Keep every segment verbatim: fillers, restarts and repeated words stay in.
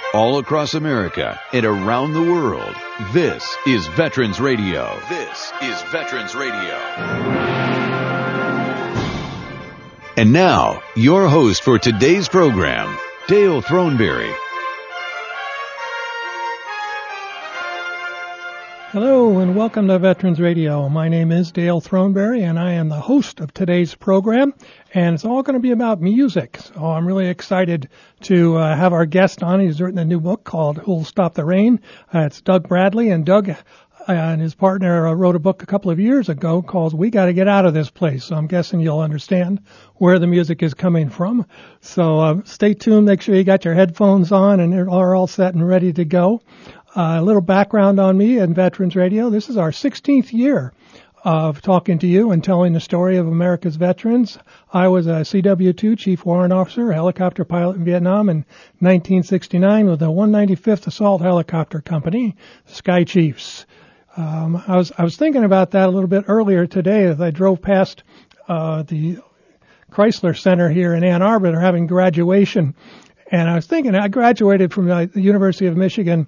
All across America and around the world, this is Veterans Radio. This is Veterans Radio. And now, your host for today's program, Dale Throneberry. Hello and welcome to Veterans Radio. My name is Dale Throneberry and I am the host of today's program, and it's all going to be about music. So I'm really excited to uh, have our guest on. He's written a new book called Who'll Stop the Rain. Uh, it's Doug Bradley, and Doug uh, and his partner uh, wrote a book a couple of years ago called We Got to Get Out of This Place. So I'm guessing you'll understand where the music is coming from. So uh, stay tuned. Make sure you got your headphones on and are all set and ready to go. Uh, a little background on me and Veterans Radio. This is our sixteenth year of talking to you and telling the story of America's veterans. I was a C W two Chief Warrant Officer, a helicopter pilot in Vietnam in nineteen sixty-nine with the one ninety-fifth Assault Helicopter Company, Sky Chiefs. Um, I was I was thinking about that a little bit earlier today as I drove past uh, the Chrysler Center here in Ann Arbor. They're having graduation, and I was thinking I graduated from the University of Michigan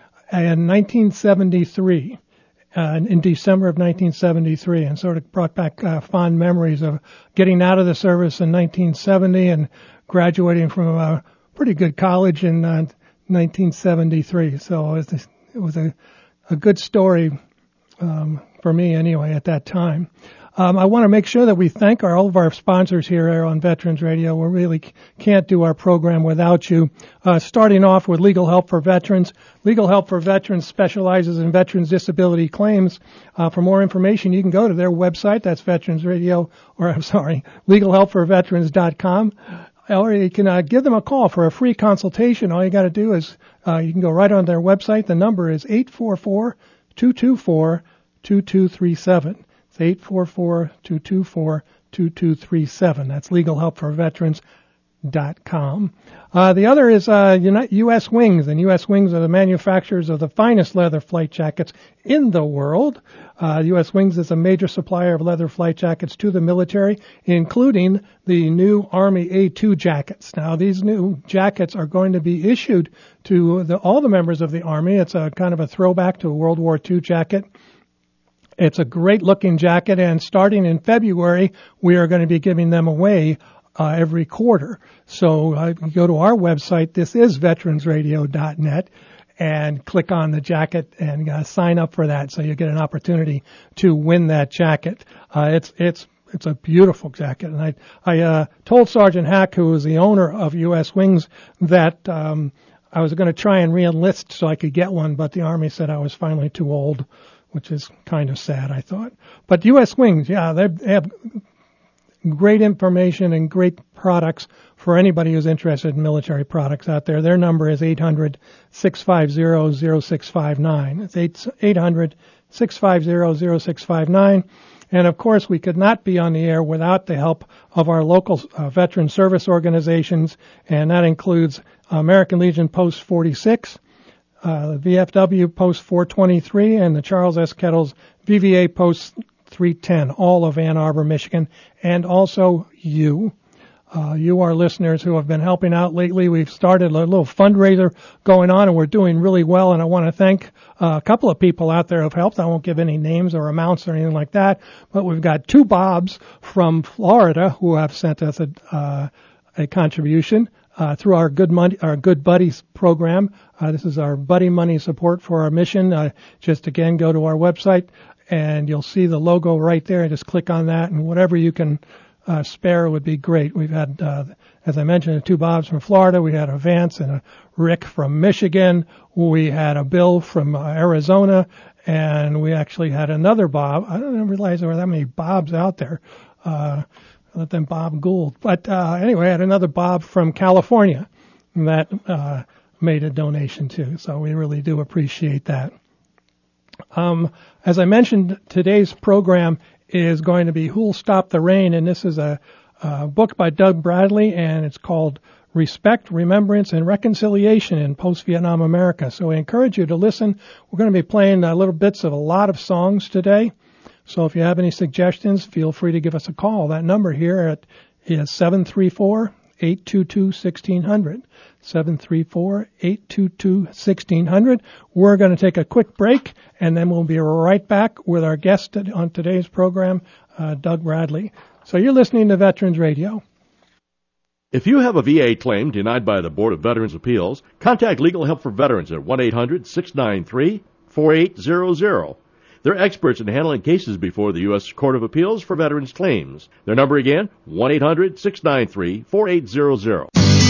in nineteen seventy-three, uh, in December of nineteen seventy-three, and sort of brought back uh, fond memories of getting out of the service in nineteen seventy and graduating from a pretty good college in uh, nineteen seventy-three. So it was, it was a, a good story um, for me anyway at that time. Um, I want to make sure that we thank our, all of our sponsors here on Veterans Radio. We really can't do our program without you. Uh, starting off with Legal Help for Veterans. Legal Help for Veterans specializes in veterans disability claims. Uh, for more information, you can go to their website. That's Veterans Radio, or I'm sorry, legal help for veterans dot com. Or you can uh, give them a call for a free consultation. All you got to do is uh, you can go right on their website. The number is eight four four, two two four, two two three seven. It's eight four four, two two four, two two three seven. That's legal help for veterans dot com. Uh, the other is uh, U S Wings, and U S Wings are the manufacturers of the finest leather flight jackets in the world. Uh, U S Wings is a major supplier of leather flight jackets to the military, including the new Army A two jackets. Now, these new jackets are going to be issued to the, all the members of the Army. It's a kind of a throwback to a World War Two jacket. It's a great-looking jacket, and starting in February, we are going to be giving them away uh, every quarter. So uh, you go to our website, this is veterans radio dot net, and click on the jacket and uh, sign up for that, so you get an opportunity to win that jacket. Uh, it's it's it's a beautiful jacket, and I I uh, told Sergeant Hack, who is the owner of U S Wings, that um, I was going to try and re-enlist so I could get one, but the Army said I was finally too old, which is kind of sad, I thought. But U S Wings, yeah, they have great information and great products for anybody who's interested in military products out there. Their number is eight hundred, six five zero, zero six five nine. It's eight hundred, six five zero, zero six five nine. And, of course, we could not be on the air without the help of our local uh, veteran service organizations, and that includes American Legion Post forty-six, Uh, the V F W Post four twenty-three, and the Charles S. Kettles V V A Post three ten, all of Ann Arbor, Michigan, and also you. Uh, you are listeners who have been helping out lately. We've started a little fundraiser going on, and we're doing really well, and I want to thank uh, a couple of people out there who have helped. I won't give any names or amounts or anything like that, but we've got two Bobs from Florida who have sent us a, uh, a contribution. Uh, through our Good Money, our Good Buddies program. Uh, this is our Buddy Money support for our mission. Uh, just again, go to our website and you'll see the logo right there. Just click on that, and whatever you can uh, spare would be great. We've had, uh, as I mentioned, two Bobs from Florida. We had a Vance and a Rick from Michigan. We had a Bill from uh, Arizona, and we actually had another Bob. I didn't realize there were that many Bobs out there. Uh, Other than Bob Gould. But uh, anyway, I had another Bob from California that uh, made a donation too. So we really do appreciate that. Um, as I mentioned, today's program is going to be Who'll Stop the Rain, and this is a, a book by Doug Bradley, and it's called Respect, Remembrance, and Reconciliation in Post-Vietnam America. So I encourage you to listen. We're going to be playing uh, little bits of a lot of songs today. So if you have any suggestions, feel free to give us a call. That number here at is seven three four, eight two two, one six zero zero. seven three four, eight two two, one six zero zero. We're going to take a quick break, and then we'll be right back with our guest on today's program, uh, Doug Bradley. So you're listening to Veterans Radio. If you have a V A claim denied by the Board of Veterans' Appeals, contact Legal Help for Veterans at one eight hundred, six nine three, four eight zero zero. They're experts in handling cases before the U S Court of Appeals for veterans' claims. Their number again, one eight hundred, six nine three, four eight zero zero.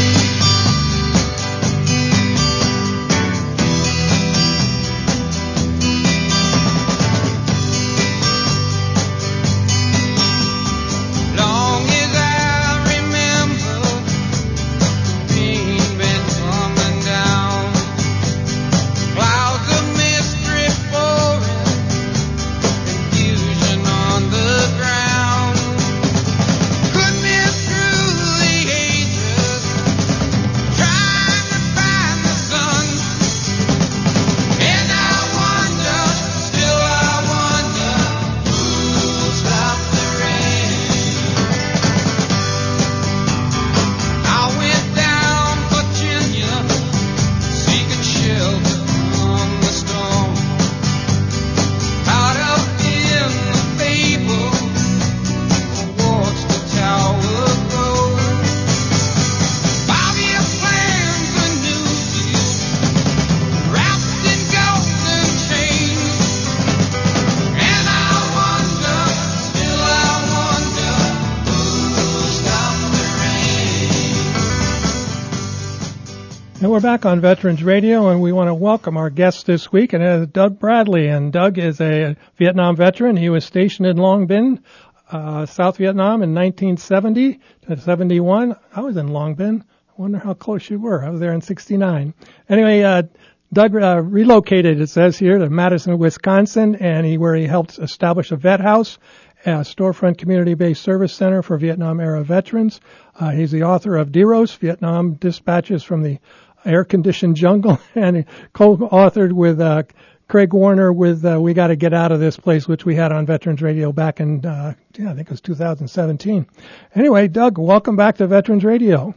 We're back on Veterans Radio, and we want to welcome our guest this week, and it's Doug Bradley. And Doug is a Vietnam veteran. He was stationed in Long Binh, uh, South Vietnam in nineteen seventy to seventy-one. I was in Long Binh. I wonder how close you were. I was there in sixty-nine. Anyway, uh, Doug uh, relocated, it says here, to Madison, Wisconsin, and he where he helped establish a vet house, a storefront community-based service center for Vietnam-era veterans. Uh, he's the author of DEROS, Vietnam Dispatches from the Air-Conditioned Jungle, and he co-authored with uh, Craig Warner with uh, We Gotta Get Out of This Place, which we had on Veterans Radio back in, uh, yeah, I think it was two thousand seventeen. Anyway, Doug, welcome back to Veterans Radio.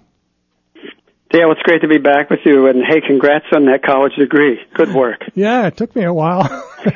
Dale, it's great to be back with you, and hey, congrats on that college degree. Good work. Yeah, it took me a while.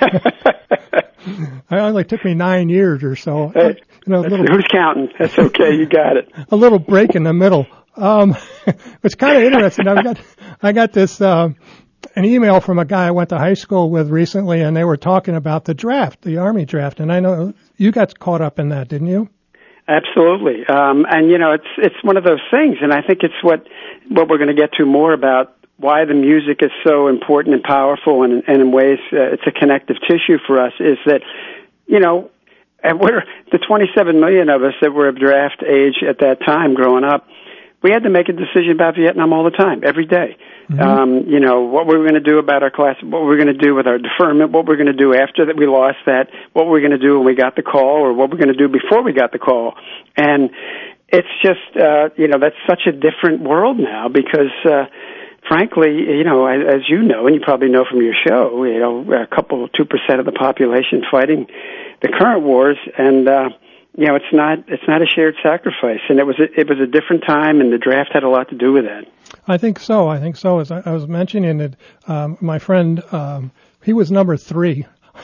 It only took me nine years or so. Hey, you know, a little, who's counting? That's okay, you got it. A little break in the middle. Um, it's kind of interesting. I got, I got this, um, an email from a guy I went to high school with recently, and they were talking about the draft, the Army draft, and I know you got caught up in that, didn't you? Absolutely. Um, and you know, it's, it's one of those things, and I think it's what, what we're going to get to more about why the music is so important and powerful, and, and in ways uh, it's a connective tissue for us, is that, you know, and we're, the twenty-seven million of us that were of draft age at that time growing up, we had to make a decision about Vietnam all the time, every day. Mm-hmm. Um, you know, what we were going to do about our class, what we were going to do with our deferment, what we were going to do after that we lost that, what we were going to do when we got the call, or what we were going to do before we got the call. And it's just, uh, you know, that's such a different world now because, uh, frankly, you know, as you know, and you probably know from your show, you know, a couple, two percent of the population fighting the current wars, and, uh, you know, it's not it's not a shared sacrifice, and it was a, it was a different time, and the draft had a lot to do with that. I think so. I think so. As I, I was mentioning it, um, my friend, um, he was number three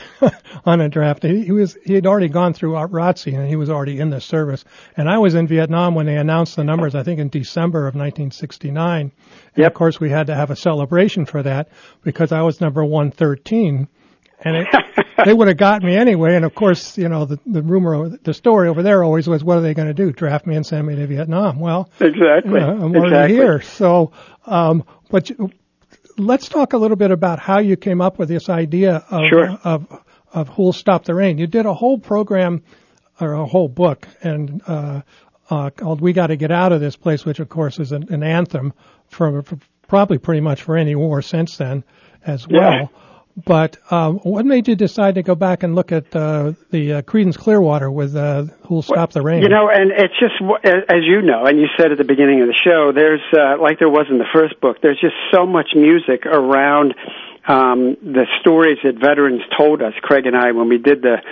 on a draft. He, he was he had already gone through R O T C, and he was already in the service. And I was in Vietnam when they announced the numbers. I think in December of nineteen sixty-nine. And yep. Of course, we had to have a celebration for that because I was number one thirteen. And it, they would have got me anyway. And of course, you know, the, the rumor, the story over there always was, what are they going to do? Draft me and send me to Vietnam? Well, exactly. You know, I'm already exactly. here. So, um, but let's talk a little bit about how you came up with this idea of, sure. of, of Who'll Stop the Rain. You did a whole program or a whole book and, uh, uh, called We Gotta Get Out of This Place, which of course is an, an anthem for, for probably pretty much for any war since then as well. Yeah. But um, what made you decide to go back and look at uh, the uh, Creedence Clearwater with uh, Who'll Stop the Rain? You know, and it's just, as you know, and you said at the beginning of the show, there's, uh, like there was in the first book, there's just so much music around um, the stories that veterans told us, Craig and I, when we did the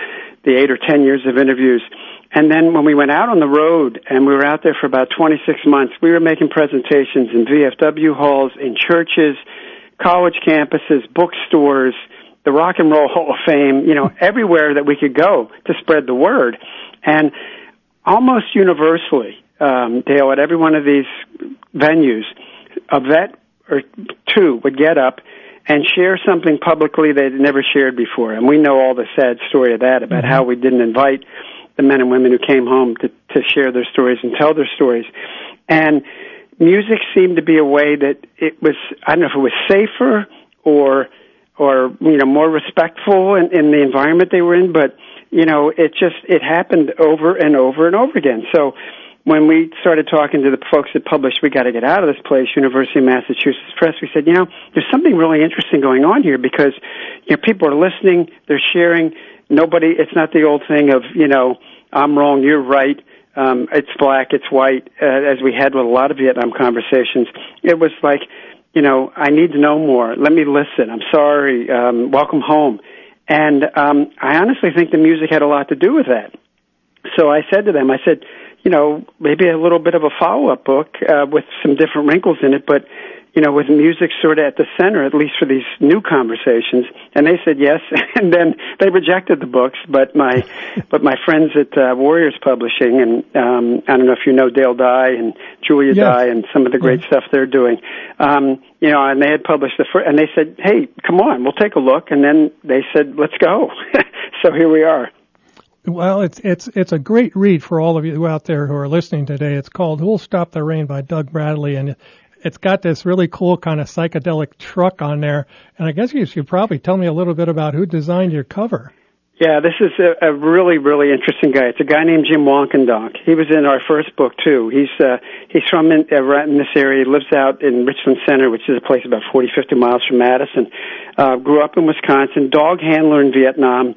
the eight or ten years of interviews. And then when we went out on the road, and we were out there for about twenty-six months, we were making presentations in V F W halls, in churches, college campuses, bookstores, the Rock and Roll Hall of Fame, you know, everywhere that we could go to spread the word. And almost universally, um, Dale, at every one of these venues, a vet or two would get up and share something publicly they'd never shared before. And we know all the sad story of that, about how we didn't invite the men and women who came home to, to share their stories and tell their stories. And music seemed to be a way that it was, I don't know if it was safer or, or, you know, more respectful in, in the environment they were in, but, you know, it just, it happened over and over and over again. So when we started talking to the folks that published We Got to Get Out of This Place, University of Massachusetts Press, we said, you know, there's something really interesting going on here, because, you know, people are listening, they're sharing. Nobody, it's not the old thing of, you know, I'm wrong, you're right, um, it's black, it's white, uh, as we had with a lot of Vietnam conversations. It was like, you know, I need to know more. Let me listen. I'm sorry. Um, welcome home. And um, I honestly think the music had a lot to do with that. So I said to them, I said, you know, maybe a little bit of a follow-up book uh, with some different wrinkles in it, but, you know, with music sort of at the center, at least for these new conversations. And they said yes, and then they rejected the books. But my, but my friends at uh, Warriors Publishing, and um, I don't know if you know Dale Dye and Julia yes. Dye and some of the great yes. stuff they're doing. Um, you know, and they had published the first, and they said, "Hey, come on, we'll take a look." And then they said, "Let's go." So here we are. Well, it's it's it's a great read for all of you out there who are listening today. It's called "Who'll Stop the Rain" by Doug Bradley, and it's got this really cool kind of psychedelic truck on there. And I guess you should probably tell me a little bit about who designed your cover. Yeah, this is a, a really, really interesting guy. It's a guy named Jim Wonkendonk. He was in our first book, too. He's uh, he's from in, uh, right in this area. He lives out in Richland Center, which is a place about forty, fifty miles from Madison. Uh, grew up in Wisconsin, dog handler in Vietnam,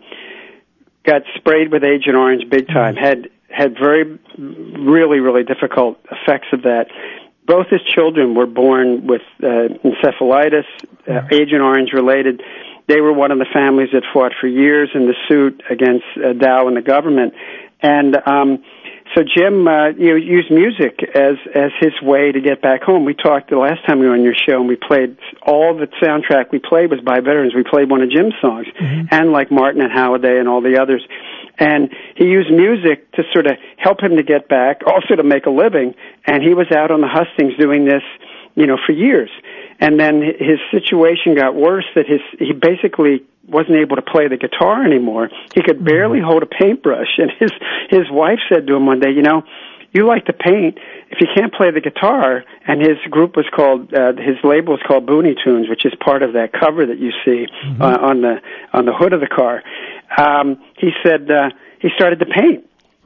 got sprayed with Agent Orange big time, had had very, really, really difficult effects of that. Both his children were born with uh, encephalitis, uh, Agent Orange related. They were one of the families that fought for years in the suit against uh, Dow and the government. And um, so Jim uh, you know, used music as as his way to get back home. We talked the last time we were on your show, and we played, all the soundtrack we played was by veterans. We played one of Jim's songs, mm-hmm. and like Martin and Halliday and all the others. And he used music to sort of help him to get back, also to make a living. And he was out on the hustings doing this, you know, for years. And then his situation got worse, that his he basically wasn't able to play the guitar anymore. He could barely hold a paintbrush. And his his wife said to him one day, you know, you like to paint. If you can't play the guitar, and his group was called, uh, his label was called Booney Tunes, which is part of that cover that you see mm-hmm. uh, on the on the hood of the car. Um, he said uh, he started to paint.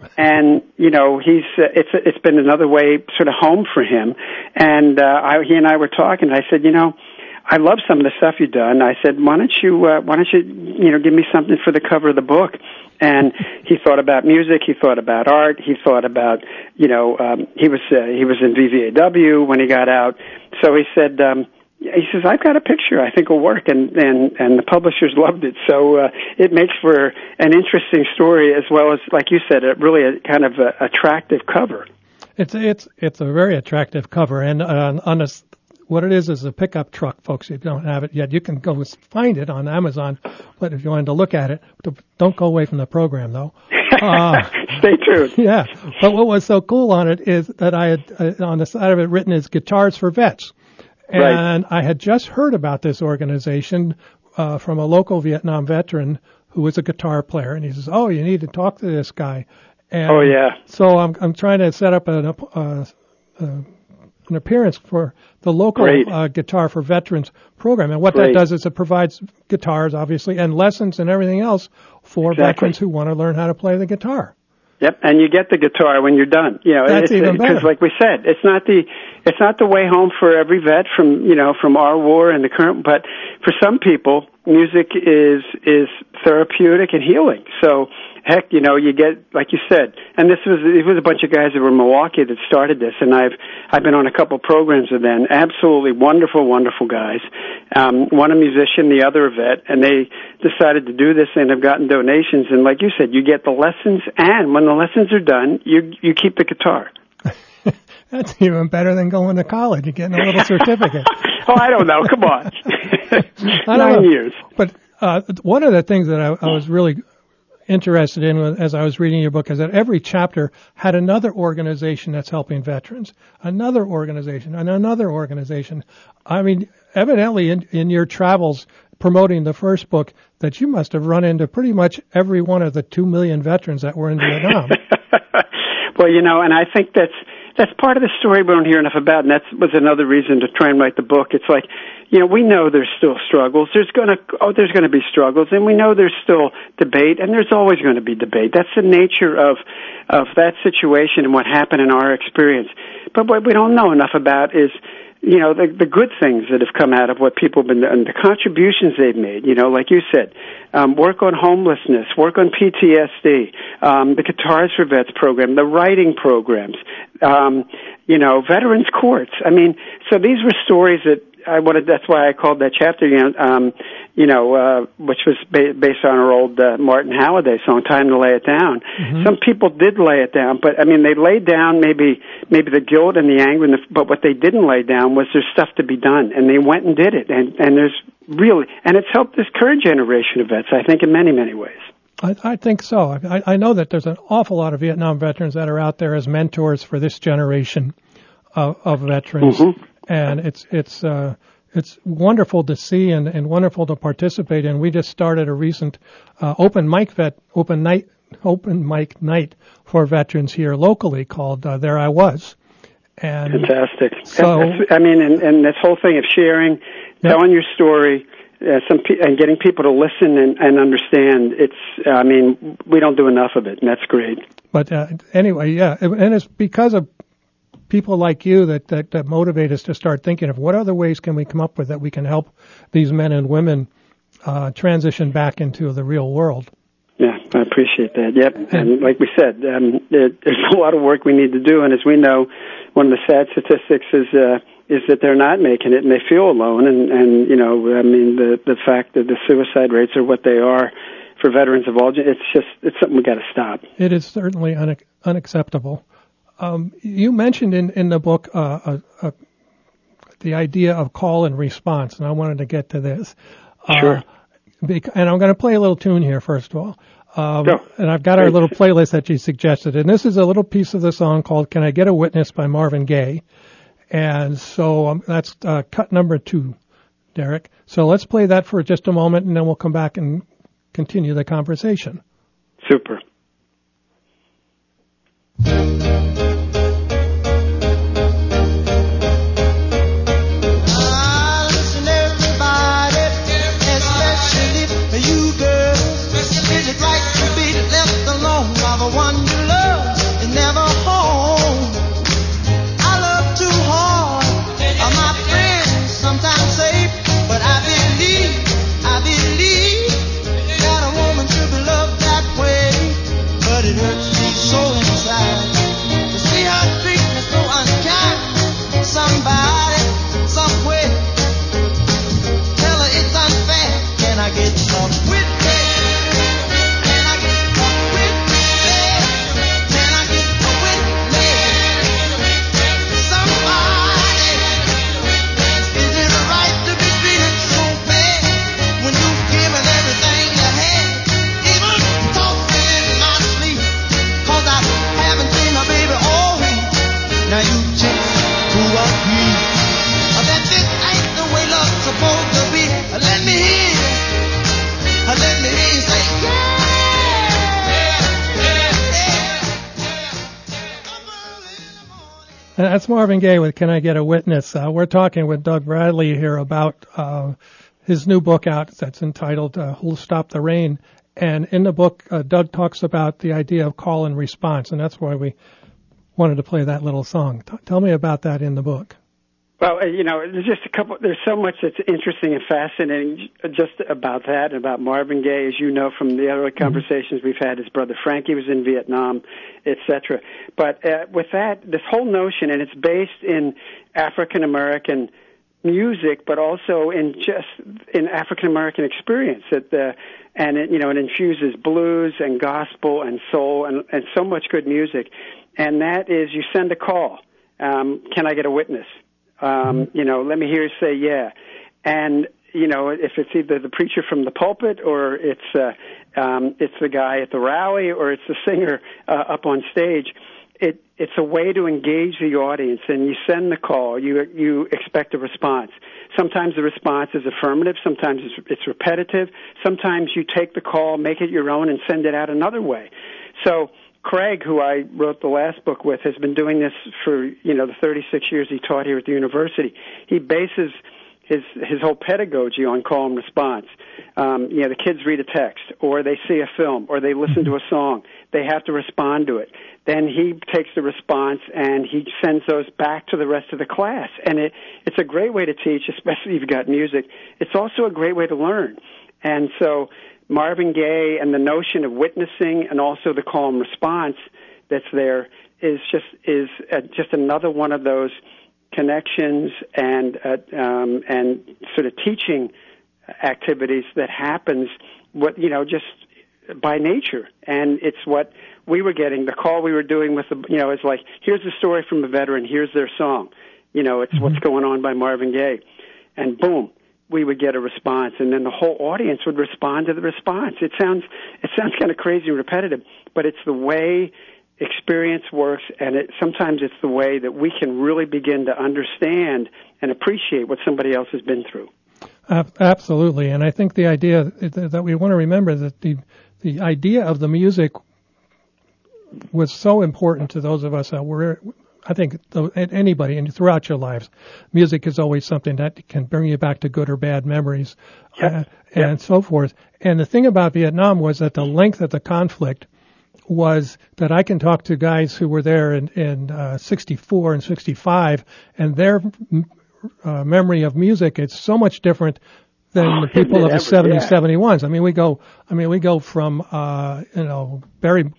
And you know, he's uh, it's it's been another way, sort of home for him. And uh, I, he and I were talking. And I said, you know, I love some of the stuff you've done. I said, why don't you uh, why don't you you know give me something for the cover of the book? And he thought about music. He thought about art. He thought about you know um, he was uh, he was in V V A W when he got out. So he said. Um, He says, I've got a picture I think will work, and, and, and the publishers loved it. So uh, it makes for an interesting story, as well as, like you said, a really a kind of a, attractive cover. It's it's it's a very attractive cover, and uh, on a, what it is is a pickup truck, folks. If you don't have it yet, you can go find it on Amazon. But if you wanted to look at it, don't go away from the program, though. Uh, Stay tuned. Yeah. But what was so cool on it is that I had, uh, on the side of it, written is Guitars for Vets. And right. I had just heard about this organization uh, from a local Vietnam veteran who was a guitar player, and he says, "Oh, you need to talk to this guy." And oh yeah. So I'm I'm trying to set up an uh, uh, an appearance for the local uh, Guitar for Veterans program, and what Great. that does is it provides guitars, obviously, and lessons and everything else for exactly. veterans who want to learn how to play the guitar. Yep, and you get the guitar when you're done. You know, that's it's, even better. Because, like we said, it's not the it's not the way home for every vet from you know from our war and the current. But for some people, music is is therapeutic and healing. So, heck, you know, you get, like you said, and this was it was a bunch of guys that were in Milwaukee that started this, and I've I've been on a couple programs with them. Absolutely wonderful, wonderful guys. Um, one a musician, the other a vet, and they decided to do this and have gotten donations. And like you said, you get the lessons, and when the lessons are done, you you keep the guitar. That's even better than going to college. You're getting a little certificate. Oh, I don't know. Come on. I Nine don't know. years. But uh, one of the things that I, I was really interested in as I was reading your book is that every chapter had another organization that's helping veterans, another organization, and another organization. I mean, evidently in, in your travels promoting the first book, that you must have run into pretty much every one of the two million veterans that were in Vietnam. Well, you know, and I think that's that's part of the story we don't hear enough about, and that was another reason to try and write the book. It's like, you know, we know there's still struggles. There's gonna oh, there's gonna be struggles, and we know there's still debate, and there's always going to be debate. That's the nature of of that situation and what happened in our experience. But what we don't know enough about is, you know, the, the good things that have come out of what people have been, and the contributions they've made, you know, like you said, um, work on homelessness, work on P T S D, um, the Guitars for Vets program, the writing programs, um, you know, veterans courts. I mean, so these were stories that I wanted, that's why I called that chapter, you know, um, you know, uh, which was ba- based on our old uh, Martin Halliday song, Time to Lay It Down. Mm-hmm. Some people did lay it down, but I mean, they laid down maybe, maybe the guilt and the anger, and the, but what they didn't lay down was there's stuff to be done, and they went and did it, and, and there's really, and it's helped this current generation of vets, I think, in many, many ways. I, I think so. I, I know that there's an awful lot of Vietnam veterans that are out there as mentors for this generation of, of veterans. Mm-hmm. And it's it's uh, it's wonderful to see and, and wonderful to participate in. We just started a recent uh, open mic vet open night open mic night for veterans here locally called uh, There I Was. And fantastic. So I mean, and, and this whole thing of sharing, yep. telling your story, uh, some pe- and getting people to listen and, and understand. It's I mean, we don't do enough of it, and that's great. But uh, anyway, yeah, and it's because of people like you that, that, that motivate us to start thinking of what other ways can we come up with that we can help these men and women uh, transition back into the real world. Yeah, I appreciate that. Yep, and, and like we said, um, there, there's a lot of work we need to do, and as we know, one of the sad statistics is uh, is that they're not making it, and they feel alone, and, and you know, I mean, the the fact that the suicide rates are what they are for veterans of all, it's just, it's something we got to stop. It is certainly un- unacceptable. Um, you mentioned in, in the book uh, uh, uh, the idea of call and response, and I wanted to get to this. Sure. Uh, bec- and I'm going to play a little tune here, first of all. Um, Sure. And I've got our little playlist that you suggested, and this is a little piece of the song called Can I Get a Witness by Marvin Gaye. And so um, that's uh, cut number two, Derek. So let's play that for just a moment, and then we'll come back and continue the conversation. Super. That's Marvin Gaye with Can I Get a Witness? Uh, we're talking with Doug Bradley here about uh, his new book out that's entitled uh, Who'll Stop the Rain. And in the book, uh, Doug talks about the idea of call and response, and that's why we wanted to play that little song. T- tell me about that in the book. Well, you know, there's just a couple, there's so much that's interesting and fascinating just about that and about Marvin Gaye, as you know from the other conversations mm-hmm. we've had. His brother Frankie was in Vietnam, et cetera. But uh, with that, this whole notion, and it's based in African American music, but also in just in African American experience. That the and it, you know, it infuses blues and gospel and soul and, and so much good music. And that is, you send a call. Um, can I get a witness? Um, you know, let me hear you say yeah. And, you know, if it's either the preacher from the pulpit or it's uh, um, it's the guy at the rally or it's the singer uh, up on stage, it, it's a way to engage the audience, and you send the call. You you expect a response. Sometimes the response is affirmative. Sometimes it's, it's repetitive. Sometimes you take the call, make it your own, and send it out another way. So Craig, who I wrote the last book with, has been doing this for, you know, the thirty-six years he taught here at the university. He bases his his whole pedagogy on call and response. Um, you know, the kids read a text, or they see a film, or they listen to a song. They have to respond to it. Then he takes the response and he sends those back to the rest of the class. And it, it's a great way to teach, especially if you've got music. It's also a great way to learn. And so Marvin Gaye and the notion of witnessing and also the call and response that's there is just is uh, just another one of those connections and uh, um, and sort of teaching activities that happens what you know just by nature. And it's what we were getting. The call we were doing with the you know is like, here's the story from a veteran, here's their song. You know, it's mm-hmm. what's going on by Marvin Gaye, and boom, we would get a response, and then the whole audience would respond to the response. It sounds it sounds kind of crazy and repetitive, but it's the way experience works, and it sometimes it's the way that we can really begin to understand and appreciate what somebody else has been through. Uh, absolutely, and I think the idea that we want to remember that the the idea of the music was so important to those of us that were. I think anybody, and throughout your lives, music is always something that can bring you back to good or bad memories, yep. uh, and yep. so forth. And the thing about Vietnam was that the length of the conflict was that I can talk to guys who were there in, in uh, sixty-four and sixty-five, and their uh, memory of music is so much different than oh, the people of the ever, seventies, yeah. seventy-ones. I mean, we go, I mean, we go from, uh, you know, Barry.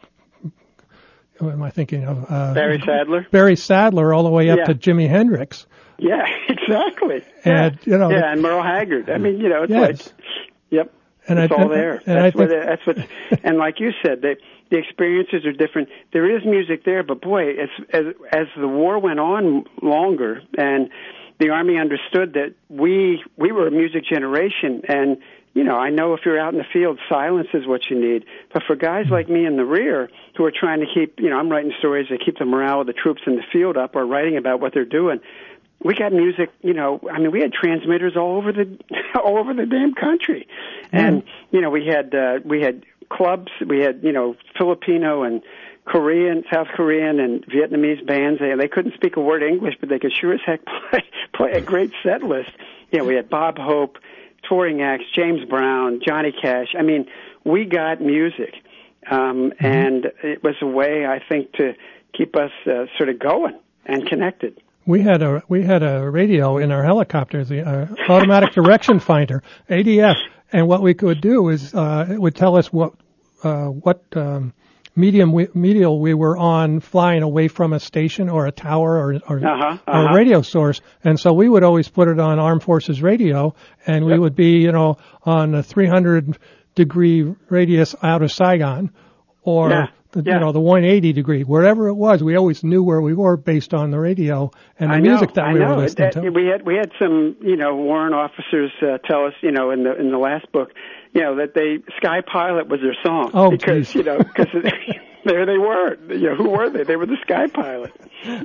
What am I thinking of? Uh, Barry Sadler. Barry Sadler, all the way up yeah. to Jimi Hendrix. Yeah, exactly. And yeah. you know, yeah, and Merle Haggard. I mean, you know, it's yes. like, yep, and it's I, all and, there. And that's I what. think, That's what. And like you said, the the experiences are different. There is music there, but boy, as as as the war went on longer, and the Army understood that we we were a music generation, and you know, I know if you're out in the field, silence is what you need. But for guys like me in the rear who are trying to keep, you know, I'm writing stories that keep the morale of the troops in the field up, or writing about what they're doing. We got music, you know, I mean, we had transmitters all over the all over the damn country. And, you know, we had uh, we had clubs, we had, you know, Filipino and Korean, South Korean and Vietnamese bands. They, they couldn't speak a word English, but they could sure as heck play, play a great set list. You know, we had Bob Hope, touring acts, James Brown, Johnny Cash. I mean, we got music, um, mm-hmm. and it was a way, I think, to keep us uh, sort of going and connected. We had a we had a radio in our helicopter, the uh, automatic direction finder, A D F, and what we could do is uh, it would tell us what uh, what um, medium we, medial we were on, flying away from a station or a tower or or, uh-huh, uh-huh. or a radio source, and so we would always put it on Armed Forces Radio, and we yep. would be, you know, on a three hundred degree radius out of Saigon, or yeah. the, yeah. you know, the one hundred eighty degree, wherever it was. We always knew where we were based on the radio and the I music know, that I we know. were listening that, to. We had we had some, you know, warrant officers uh, tell us, you know, in the in the last book, you know, that they Sky Pilot was their song oh, because geez. you know because there they were. You know, who were they? They were the Sky Pilot.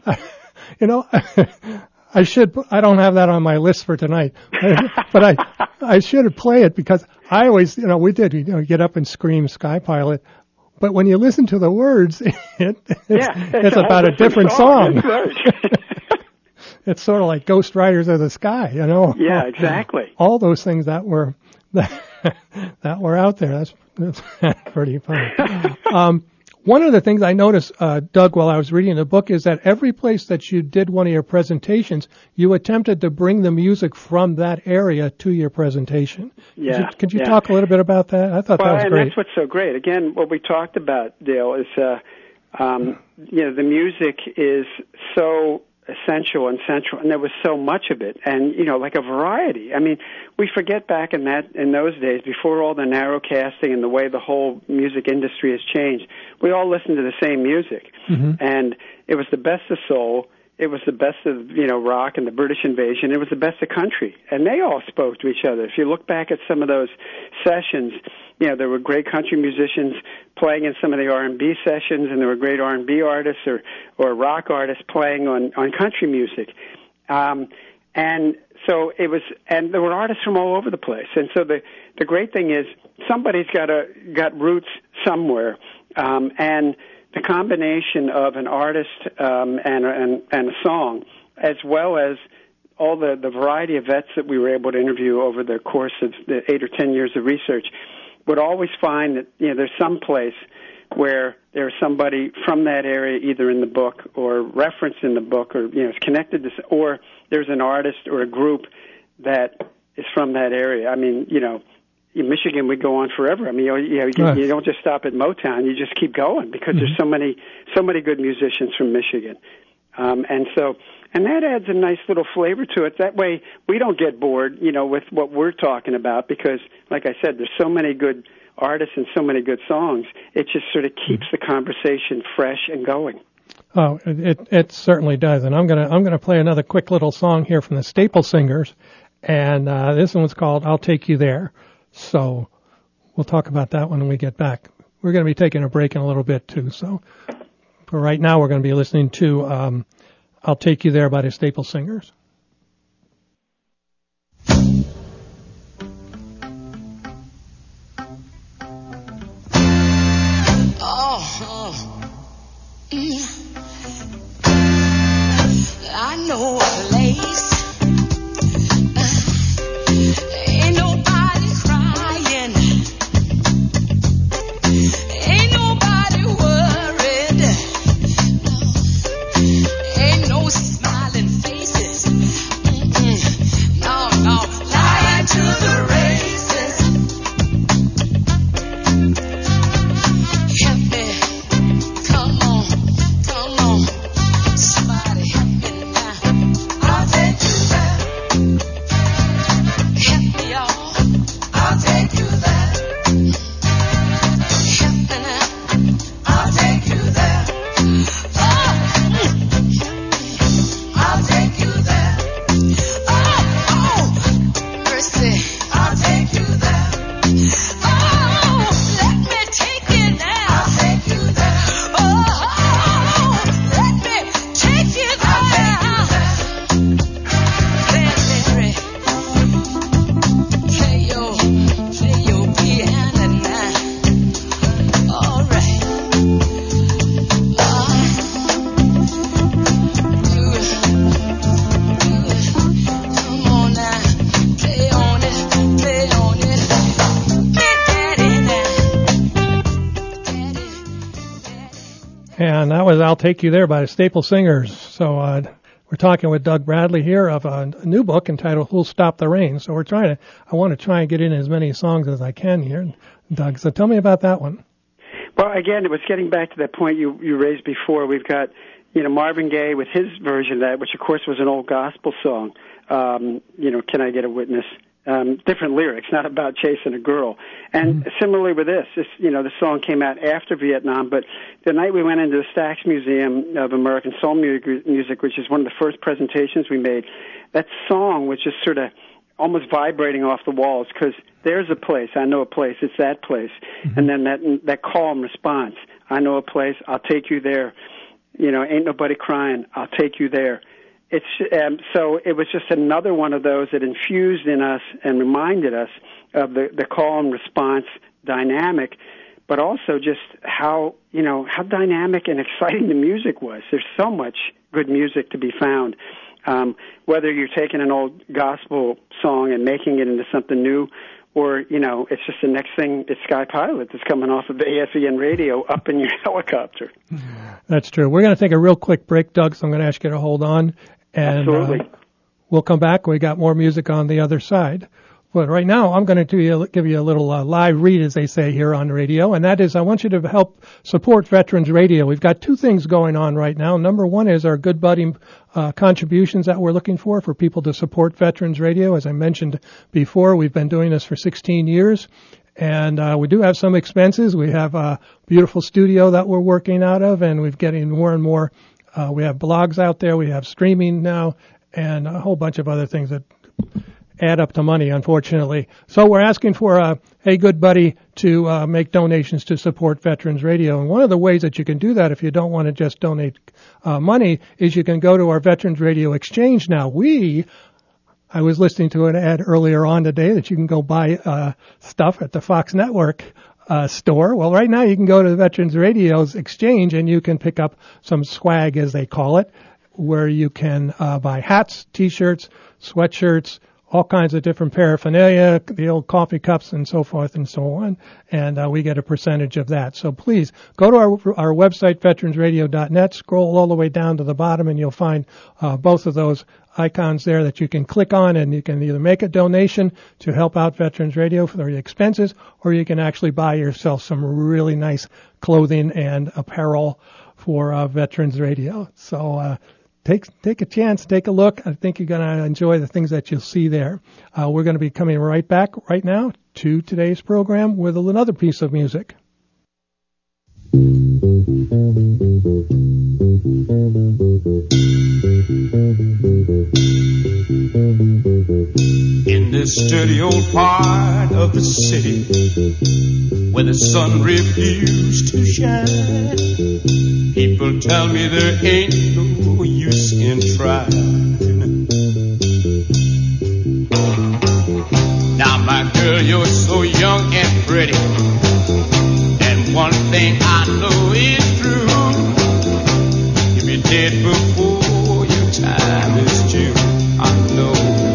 You know, I should. I don't have that on my list for tonight, but I I should play it because I always, you know, we did, you know, get up and scream Sky Pilot. But when you listen to the words, it, it's, yeah, it's, it's about a different song. song. Right. It's sort of like Ghost Riders of the Sky, you know. Yeah, exactly. All those things that were that, that were out there. That's, that's pretty funny. um, One of the things I noticed, uh, Doug, while I was reading the book, is that every place that you did one of your presentations, you attempted to bring the music from that area to your presentation. Yeah. Could you, could you yeah. talk a little bit about that? I thought well, that was and great. that's what's so great. Again, what we talked about, Dale, is uh, um, you know the music is so essential and central, and there was so much of it, and you know, like a variety. I mean, we forget back in that in those days, before all the narrowcasting and the way the whole music industry has changed, we all listened to the same music, mm-hmm. and it was the best of soul. It was the best of, you know, rock and the British Invasion. It was the best of country. And they all spoke to each other. If you look back at some of those sessions, you know, there were great country musicians playing in some of the R and B sessions, and there were great R and B artists or, or rock artists playing on, on country music. Um, and so it was, and there were artists from all over the place. And so the, the great thing is somebody's got a, got roots somewhere. Um, and the combination of an artist um, and, and, and a song, as well as all the, the variety of vets that we were able to interview over the course of the eight or ten years of research, would always find that, you know, there's some place where there's somebody from that area either in the book or referenced in the book, or, you know, is connected to, or there's an artist or a group that is from that area. I mean, you know, in Michigan, we go on forever. I mean, you, you, know, you, right. you don't just stop at Motown; you just keep going because mm-hmm. there's so many, so many good musicians from Michigan, um, and so, and that adds a nice little flavor to it. That way, we don't get bored, you know, with what we're talking about because, like I said, there's so many good artists and so many good songs. It just sort of keeps mm-hmm. the conversation fresh and going. Oh, it it certainly does. And I'm gonna I'm gonna play another quick little song here from the Staple Singers, and uh, this one's called "I'll Take You There." So we'll talk about that when we get back. We're going to be taking a break in a little bit, too. So for right now, we're going to be listening to um, I'll Take You There by the Staple Singers. Oh, oh. Mm. I know a place. Ain't nobody crying. Ain't nobody worried. No. Ain't no smiling faces. Mm-mm. No, no. Lying to the races. Help me. Come on. Come on. Somebody help me now. I'll take you there. Help me, y'all. I'll take you there. Help me now. I'll take you there. Oh, I'll take you there. Oh, oh, mercy. I'll take you there. Oh, let me take you now. I'll take you there. Oh, let me take you there. Very, very. Play your, play your piano now. All right. Ah, do it, do it. Come on now, play on it, play on it. Daddy now, daddy, daddy. And that was I'll Take You There by the Staple Singers. So uh, we're talking with Doug Bradley here of a new book entitled Who'll Stop the Rain. So we're trying to, I want to try and get in as many songs as I can here, Doug. So tell me about that one. Well, again, it was getting back to that point you, you raised before. We've got, you know, Marvin Gaye with his version of that, which of course was an old gospel song. Um, you know, Can I Get a Witness? Um, different lyrics, not about chasing a girl. And mm-hmm. similarly with this, this, you know, the song came out after Vietnam, but the night we went into the Stax Museum of American Soul Music, which is one of the first presentations we made, that song was just sort of almost vibrating off the walls because there's a place, I know a place, it's that place. Mm-hmm. And then that that calm response, I know a place, I'll take you there. You know, ain't nobody crying, I'll take you there. It's um, so it was just another one of those that infused in us and reminded us of the, the call and response dynamic, but also just how, you know, how dynamic and exciting the music was. There's so much good music to be found. Um, whether you're taking an old gospel song and making it into something new, or, you know, it's just the next thing, it's Sky Pilot that's coming off of A F E N radio up in your helicopter. That's true. We're going to take a real quick break, Doug, so I'm going to ask you to hold on. And, Absolutely. Uh, we'll come back. We got more music on the other side. But right now, I'm going to give you a little uh, live read, as they say here on radio, and that is I want you to help support Veterans Radio. We've got two things going on right now. Number one is our Good Buddy uh, contributions that we're looking for for people to support Veterans Radio. As I mentioned before, we've been doing this for sixteen years, and uh, we do have some expenses. We have a beautiful studio that we're working out of, and we're getting more and more. Uh, we have blogs out there. We have streaming now, and a whole bunch of other things that add up to money, unfortunately. So we're asking for a Hey Good Buddy to uh, make donations to support Veterans Radio. And one of the ways that you can do that if you don't want to just donate uh, money is you can go to our Veterans Radio Exchange now. We, I was listening to an ad earlier on today that you can go buy uh, stuff at the Fox Network uh, store. Well, right now you can go to the Veterans Radio's Exchange and you can pick up some swag, as they call it, where you can uh, buy hats, T-shirts, sweatshirts, all kinds of different paraphernalia, the old coffee cups and so forth and so on, and uh, we get a percentage of that. So please go to our our website, veterans radio dot net, scroll all the way down to the bottom, and you'll find uh, both of those icons there that you can click on, and you can either make a donation to help out Veterans Radio for the expenses, or you can actually buy yourself some really nice clothing and apparel for uh, Veterans Radio. So uh Take take a chance, take a look. I think you're going to enjoy the things that you'll see there. Uh, we're going to be coming right back right now to today's program with another piece of music. In this dirty old part of the city where the sun refused to shine, people tell me there ain't no use in trying. Now, my girl, you're so young and pretty, and one thing I know is true: if you're dead before your time is due, I know.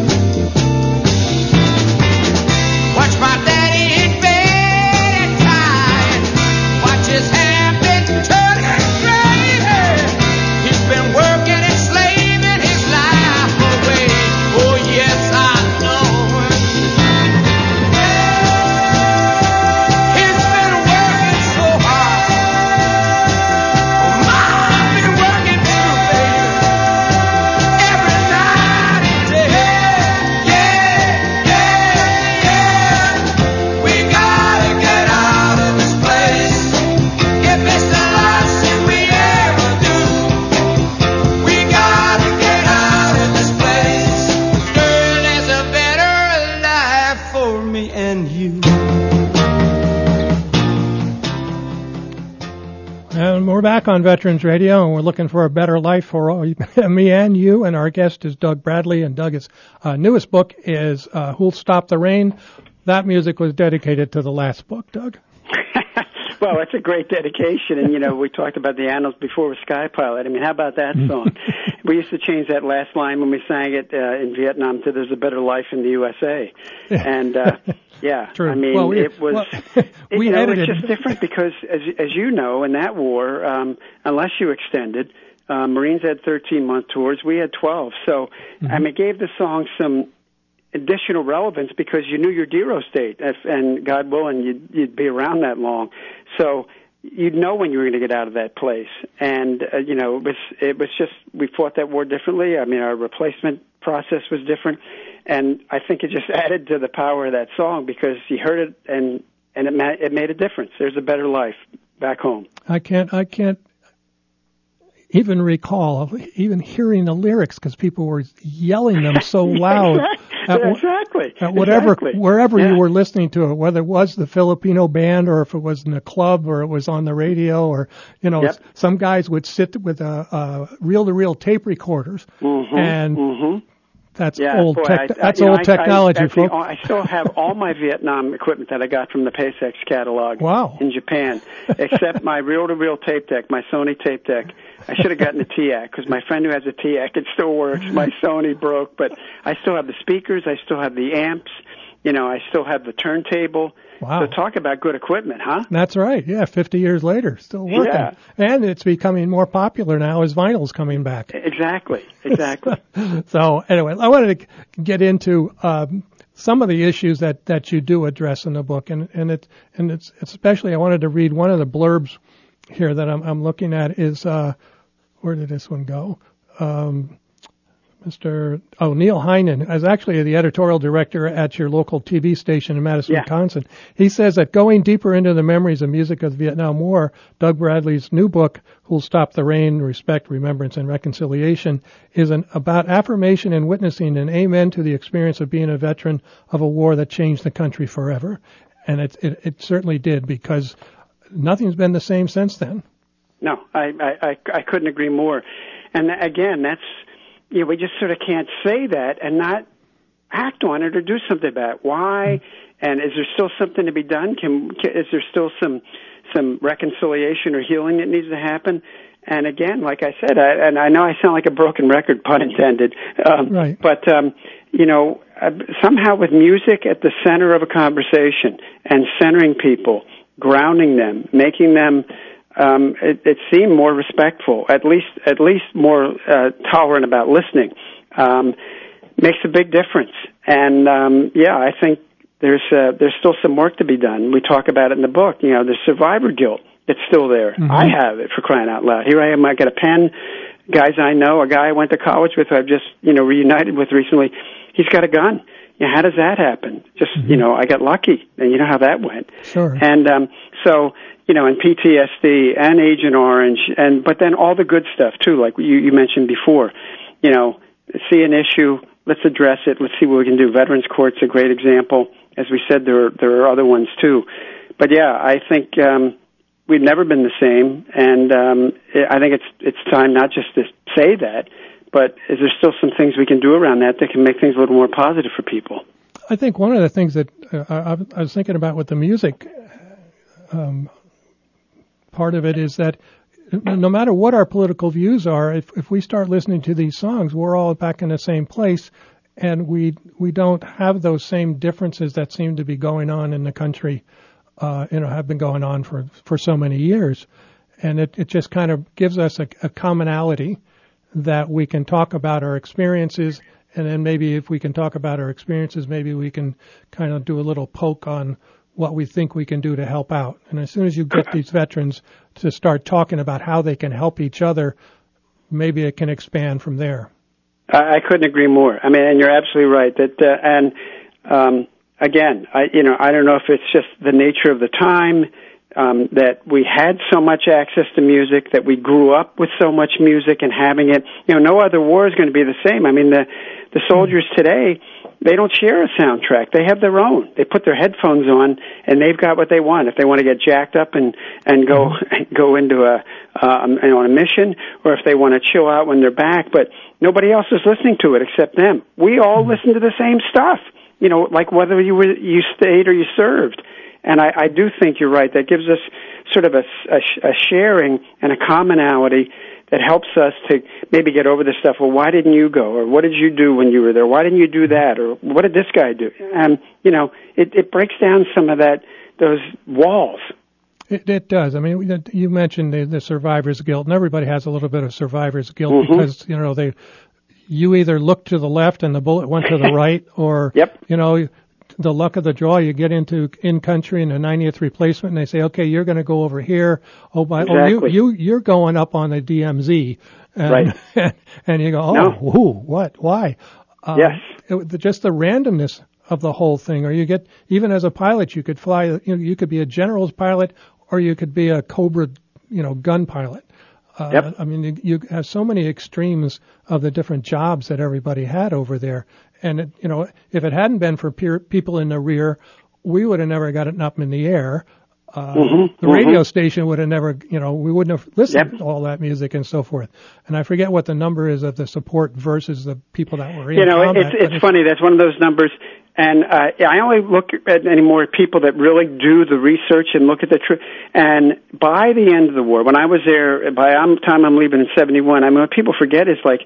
Watch my daddy in bed at times, watch his hand been turning crazy. He's been working and slaving his life away. Oh yes, I know. Yeah. He's been working so hard. Oh, I've been working too, baby. Every night and day. Yeah, yeah, yeah. We gotta get out of this place. If it's the last thing we ever do, we gotta get out of this place. Girl, there's a better life for me and you. And we're back on Veterans Radio, and we're looking for a better life for all, me and you. And our guest is Doug Bradley, and Doug's uh, newest book is uh, Who'll Stop the Rain. That music was dedicated to the last book, Doug. Well, that's a great dedication, and, you know, we talked about the Annals before with Sky Pilot. I mean, how about that song? We used to change that last line when we sang it uh, in Vietnam to There's a Better Life in the U S A. And, uh, yeah, True. I mean, Well, we- it was, well, it, we you know, edited- it's just different because, as, as you know, in that war, um, unless you extended, uh, Marines had thirteen-month tours. We had twelve. So, Mm-hmm. I mean, it gave the song some additional relevance because you knew your Dero state, if, and God willing, you'd, you'd be around that long. So you'd know when you were going to get out of that place. And, uh, you know, it was, it was just, we fought that war differently. I mean, our replacement process was different. And I think it just added to the power of that song because you heard it and, and it, ma- it made a difference. There's a better life back home. I can't, I can't even recall even hearing the lyrics because people were yelling them so loud. At, exactly. At whatever, exactly. wherever Yeah. you were listening to it, whether it was the Filipino band or if it was in the club or it was on the radio or, you know, Yep. some guys would sit with a, a reel-to-reel tape recorders Mm-hmm, and mm-hmm. that's Yeah, old boy, tech, I, that's you know, old I- technology, I, actually, folks. I still have all my Vietnam equipment that I got from the Paysex catalog Wow. in Japan, except my reel-to-reel tape deck, my Sony tape deck. I should have gotten a T A C because my friend who has a T A C, it still works. My Sony broke, but I still have the speakers. I still have the amps. You know, I still have the turntable. Wow. So talk about good equipment, huh? That's right. Yeah, fifty years later, still working. Yeah. And it's becoming more popular now as vinyl's coming back. Exactly, exactly. So anyway, I wanted to get into um, some of the issues that, that you do address in the book, and and it and it's especially I wanted to read one of the blurbs here that I'm I'm looking at is uh, where did this one go? Um, Mister Oh, Neil Heinen is actually the editorial director at your local T V station in Madison, Yeah. Wisconsin. He says that going deeper into the memories and music of the Vietnam War, Doug Bradley's new book, Who'll Stop the Rain, Respect, Remembrance, and Reconciliation, is an, about affirmation and witnessing an amen to the experience of being a veteran of a war that changed the country forever. And it, it, it certainly did, because nothing's been the same since then. No, I, I, I, I couldn't agree more. And again, that's, you know, we just sort of can't say that and not act on it or do something about it. Why? And is there still something to be done? Can, can is there still some some reconciliation or healing that needs to happen? And again, like I said, I, and I know I sound like a broken record, pun intended. Um, right. But um, you know, uh, somehow with music at the center of a conversation and centering people, grounding them, making them. Um, it, it seemed more respectful, at least at least more uh, tolerant about listening. Um, makes a big difference, and um, yeah, I think there's uh, there's still some work to be done. We talk about it in the book. You know, the survivor guilt that's still there. Mm-hmm. I have it, for crying out loud. Here I am. I got a pen. Guys I know, a guy I went to college with, who I've just you know reunited with recently. He's got a gun. You know, how does that happen? Just mm-hmm. you know, I got lucky, and you know how that went. Sure. And um, so. You know, and P T S D and Agent Orange, and but then all the good stuff too, like you, you mentioned before. You know, see an issue, let's address it. Let's see what we can do. Veterans Court's a great example. As we said, there are, there are other ones too. But yeah, I think um, we've never been the same, and um, I think it's it's time not just to say that, but is there still some things we can do around that that can make things a little more positive for people? I think one of the things that uh, I, I was thinking about with the music. Um, Part of it is that no matter what our political views are, if, if we start listening to these songs, we're all back in the same place, and we we don't have those same differences that seem to be going on in the country, uh, you know, have been going on for, for so many years. And it, it just kind of gives us a, a commonality that we can talk about our experiences, and then maybe if we can talk about our experiences, maybe we can kind of do a little poke on what we think we can do to help out. And as soon as you get these veterans to start talking about how they can help each other, maybe it can expand from there. I, I couldn't agree more. I mean, and you're absolutely right. That uh, and um, again, I you know I don't know if it's just the nature of the time um, that we had so much access to music, that we grew up with so much music and having it. You know, no other war is going to be the same. I mean, the the soldiers today. They don't share a soundtrack. They have their own. They put their headphones on, and they've got what they want. If they want to get jacked up and and go mm-hmm. go into a uh, you know, on a mission, or if they want to chill out when they're back, but nobody else is listening to it except them. We all mm-hmm. listen to the same stuff. You know, like whether you were you stayed or you served. And I, I do think you're right. That gives us sort of a, a, a sharing and a commonality that helps us to maybe get over this stuff. Well, why didn't you go? Or what did you do when you were there? Why didn't you do that? Or what did this guy do? And, you know, it, it breaks down some of that, those walls. It, it does. I mean, you mentioned the, the survivor's guilt, and everybody has a little bit of survivor's guilt mm-hmm. because, you know, they, you either look to the left and the bullet went to the right, or, yep. you know, the luck of the draw, you get into in country in the ninetieth replacement, and they say, okay, you're going to go over here. Oh, by, exactly. oh, you, you, you're going up on the D M Z. And, right. and you go, oh, no. who, what, why? Um, yes. It, just the randomness of the whole thing. Or you get, even as a pilot, you could fly, you know, you could be a general's pilot, or you could be a Cobra, you know, gun pilot. Uh, yep. I mean, you, you have so many extremes of the different jobs that everybody had over there. And, it, you know, if it hadn't been for peer, people in the rear, we would have never gotten up in the air. Uh, mm-hmm, the radio mm-hmm. station would have never, you know, we wouldn't have listened yep. to all that music and so forth. And I forget what the number is of the support versus the people that were in You know, combat, it's, it's, it's funny. That's one of those numbers. And uh, I only look at anymore people that really do the research and look at the truth. And by the end of the war, when I was there, by the time I'm leaving in seventy-one, I mean, what people forget is like,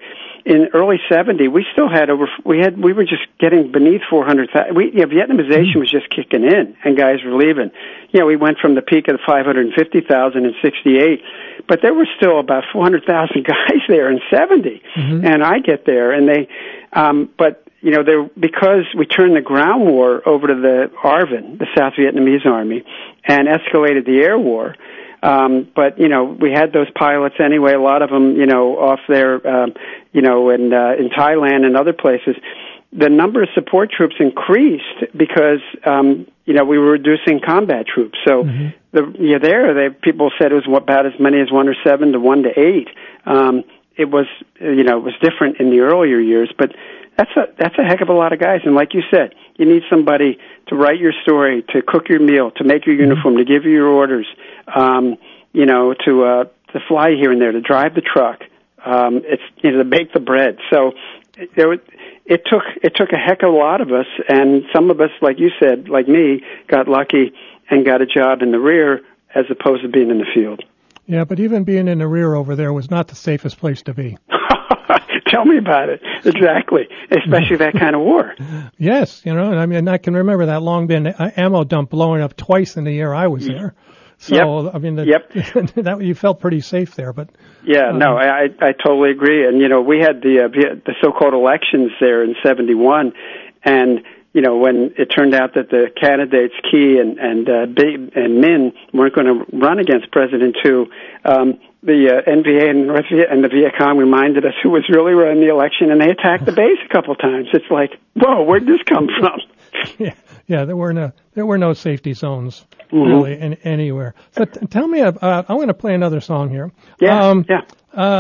in early seventy, we still had over, we had, we were just getting beneath four hundred thousand. We, you know, Vietnamization was just kicking in, and guys were leaving. You know, we went from the peak of the five hundred fifty thousand in sixty-eight, but there were still about four hundred thousand guys there in seventy. Mm-hmm. And I get there, and they, um, but, you know, there, because we turned the ground war over to the A R V N, the South Vietnamese Army, and escalated the air war. Um, but, you know, we had those pilots anyway, a lot of them, you know, off there, um, you know, in, uh, in Thailand and other places. The number of support troops increased because, um, you know, we were reducing combat troops. So, mm-hmm. the, you're there, they, people said it was about as many as one or seven to one to eight. Um, it was, you know, it was different in the earlier years, but that's a, that's a heck of a lot of guys. And like you said, you need somebody to write your story, to cook your meal, to make your uniform, to give you your orders, um, you know, to, uh, to fly here and there, to drive the truck, um, it's, you know, to bake the bread. So there was, it took, it took a heck of a lot of us, and some of us, like you said, like me, got lucky and got a job in the rear as opposed to being in the field. Yeah, but even being in the rear over there was not the safest place to be. Tell me about it. Exactly. Especially that kind of war. Yes, you know, I mean, I can remember that Long Bin ammo dump blowing up twice in the year I was there. So, yep. I mean, the, yep. that you felt pretty safe there, but. Yeah, um, no, I, I totally agree. And, you know, we had the, uh, the so-called elections there in seventy-one, and, you know, when it turned out that the candidates, Key and, and, uh, Big and Min, weren't going to run against President Tu, um, the uh, N V A and, North Viet- and the Viet Cong reminded us who was really running the election, and they attacked the base a couple times. It's like, whoa, where'd this come from? yeah, yeah, there were no there were no safety zones mm-hmm. really in, anywhere. So t- tell me about. I'm going to play another song here. Yeah, um, yeah.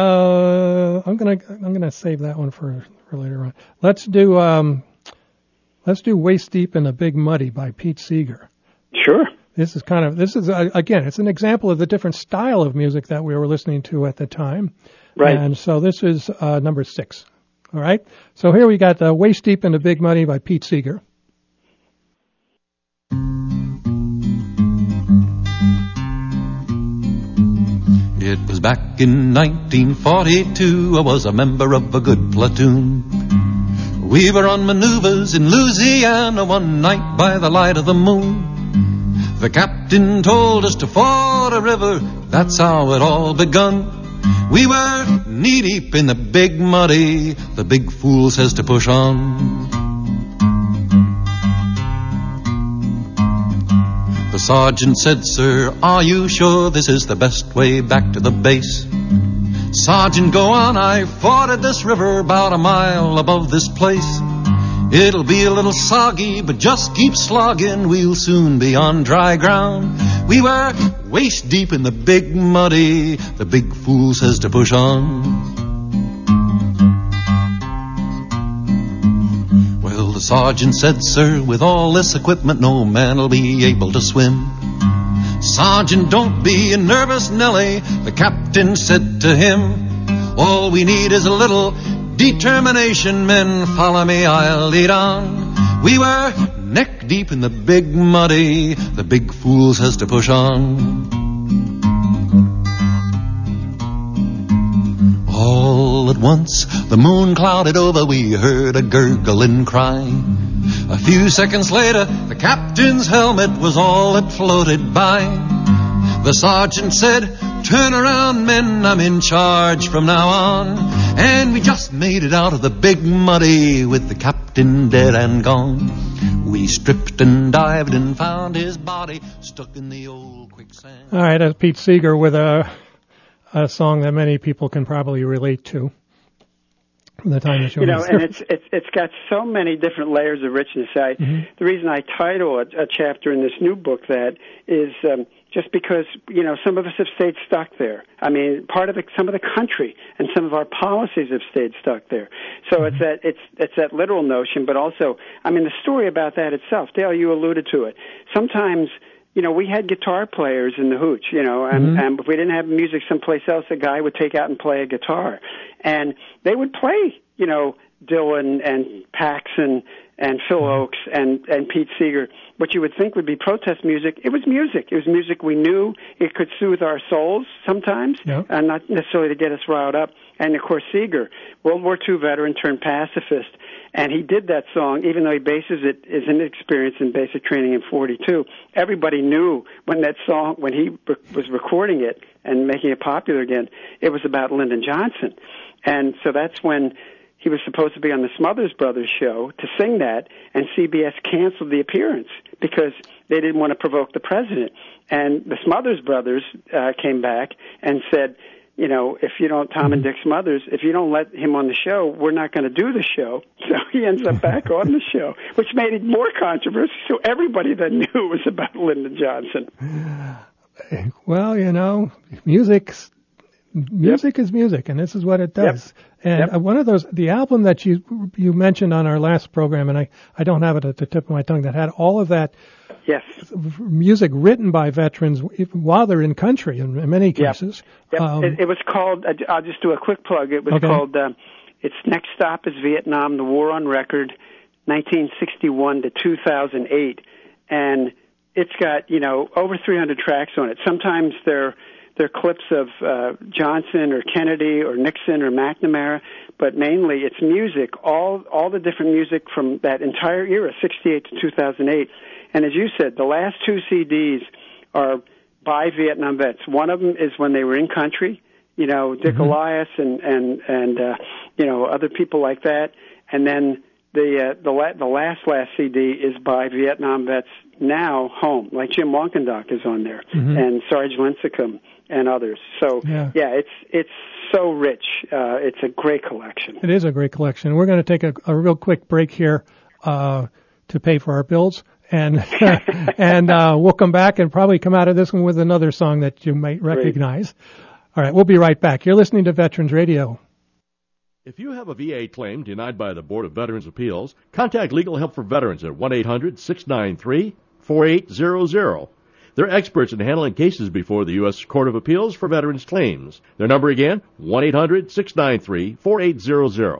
Uh, I'm gonna I'm gonna save that one for, for later on. Let's do um, let's do Waist Deep in the Big Muddy by Pete Seeger. Sure. This is kind of, this is, uh, again, it's an example of the different style of music that we were listening to at the time. Right. And so this is uh, number six. All right. So here we got uh, Waist Deep in the Big Muddy by Pete Seeger. It was back in nineteen forty-two. I was a member of a good platoon. We were on maneuvers in Louisiana one night by the light of the moon. The captain told us to ford a river, that's how it all begun. We were knee-deep in the big muddy, the big fool says to push on. The sergeant said, sir, are you sure this is the best way back to the base? Sergeant, go on, I forded this river about a mile above this place. It'll be a little soggy, but just keep slogging, we'll soon be on dry ground. We were waist deep in the big muddy, the big fool says to push on. Well, the sergeant said, sir, with all this equipment, no man'll be able to swim. Sergeant, don't be a nervous Nelly, the captain said to him. All we need is a little determination, men, follow me, I'll lead on. We were neck deep in the big muddy, the big fool says to push on. All at once, the moon clouded over, we heard a gurgling cry. A few seconds later, the captain's helmet was all that floated by. The sergeant said, turn around, men, I'm in charge from now on. And we just made it out of the big muddy with the captain dead and gone. We stripped and dived and found his body stuck in the old quicksand. All right, that's Pete Seeger with a, a song that many people can probably relate to. From the time you know, and it's it's it's got so many different layers of richness. I, mm-hmm. The reason I title a, a chapter in this new book that is um, just because, you know, some of us have stayed stuck there. I mean, part of the, some of the country and some of our policies have stayed stuck there. So mm-hmm. it's that it's it's that literal notion, but also, I mean, the story about that itself. Dale, you alluded to it. Sometimes, you know, we had guitar players in the hooch, you know, and, mm-hmm. and if we didn't have music someplace else, a guy would take out and play a guitar. And they would play, you know, Dylan and Paxson and Phil Oakes and, and Pete Seeger, what you would think would be protest music, it was music. It was music we knew. It could soothe our souls sometimes, yeah. and not necessarily to get us riled up. And, of course, Seeger, World War Two veteran turned pacifist, and he did that song, even though he bases it his inexperience in basic training in forty-two. Everybody knew when that song, when he re- was recording it and making it popular again, it was about Lyndon Johnson. And so that's when he was supposed to be on the Smothers Brothers show to sing that, and C B S canceled the appearance because they didn't want to provoke the president. And the Smothers Brothers uh, came back and said, you know, if you don't, Tom and Dick Smothers, if you don't let him on the show, we're not going to do the show. So he ends up back on the show, which made it more controversial. So everybody that knew it was about Lyndon Johnson. Well, you know, music's, music yep. is music, and this is what it does. Yep. And yep. one of those, the album that you you mentioned on our last program, and I, I don't have it at the tip of my tongue, that had all of that yes. music written by veterans while they're in country in, in many cases. Yep. Yep. Um, it, it was called, I'll just do a quick plug, it was okay. called, um, its next stop is Vietnam, The War on Record, nineteen sixty-one to two thousand eight. And it's got, you know, over three hundred tracks on it. Sometimes they're They're clips of uh, Johnson or Kennedy or Nixon or McNamara, but mainly it's music, all all the different music from that entire era, sixty-eight to two thousand eight. And as you said, the last two C Ds are by Vietnam vets. One of them is when they were in country, you know, Dick mm-hmm. Elias and and and uh, you know, other people like that. And then the uh, the la- the last last C D is by Vietnam vets now home, like Jim Wankendock is on there, mm-hmm. and Sarge Lincecum and others. So yeah, yeah it's it's so rich. Uh, it's a great collection. It is a great collection. We're going to take a, a real quick break here uh, to pay for our bills, and and uh, we'll come back and probably come out of this one with another song that you might recognize. Great. All right, we'll be right back. You're listening to Veterans Radio. If you have a V A claim denied by the Board of Veterans Appeals, contact Legal Help for Veterans at one eight hundred six nine three four eight zero zero. They're experts in handling cases before the U S Court of Appeals for veterans claims. Their number again, one eight hundred six nine three four eight zero zero.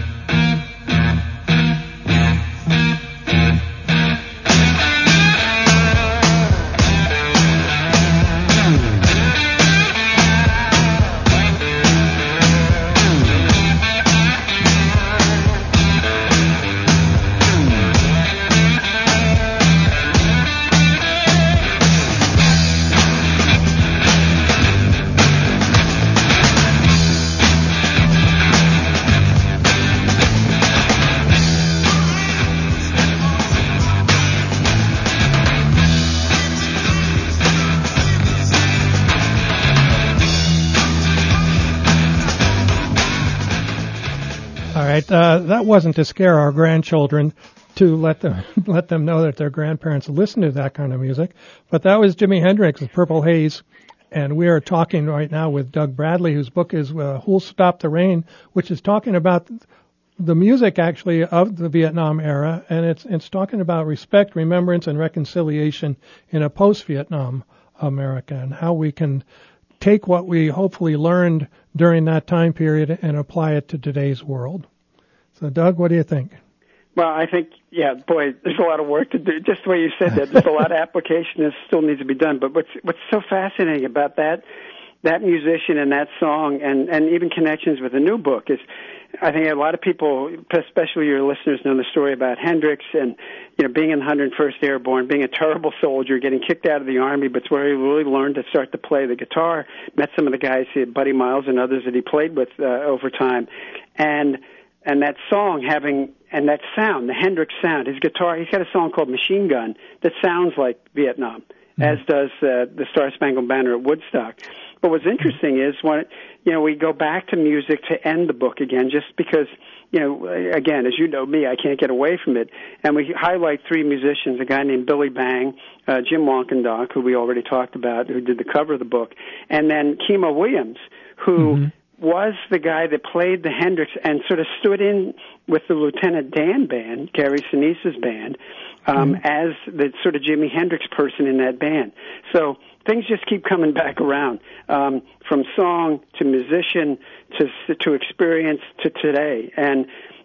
Uh, that wasn't to scare our grandchildren, to let them let them know that their grandparents listen to that kind of music, but that was Jimi Hendrix with Purple Haze, and we are talking right now with Doug Bradley, whose book is uh, Who'll Stop the Rain, which is talking about the music actually of the Vietnam era, and it's it's talking about respect, remembrance, and reconciliation in a post-Vietnam America, and how we can take what we hopefully learned during that time period and apply it to today's world. So, Doug, what do you think? Well, I think, yeah, boy, there's a lot of work to do. Just the way you said that, there's a lot of application that still needs to be done. But what's what's so fascinating about that that musician and that song, and and even connections with the new book, is I think a lot of people, especially your listeners, know the story about Hendrix and, you know, being in the one hundred first Airborne, being a terrible soldier, getting kicked out of the Army, but it's where he really learned to start to play the guitar. Met some of the guys, he had Buddy Miles and others that he played with uh, over time, and and that song having, and that sound, the Hendrix sound, his guitar, he's got a song called Machine Gun that sounds like Vietnam, mm-hmm. as does uh, the Star Spangled Banner at Woodstock. But what's interesting is when, you know, we go back to music to end the book again, just because, you know, again, as you know me, I can't get away from it. And we highlight three musicians, a guy named Billy Bang, uh, Jim Wankendock, who we already talked about, who did the cover of the book, and then Kemo Williams, who mm-hmm. was the guy that played the Hendrix and sort of stood in with the Lieutenant Dan band, Gary Sinise's band, um, mm-hmm. as the sort of Jimi Hendrix person in that band. So things just keep coming back around, um, from song to musician to to experience to today. And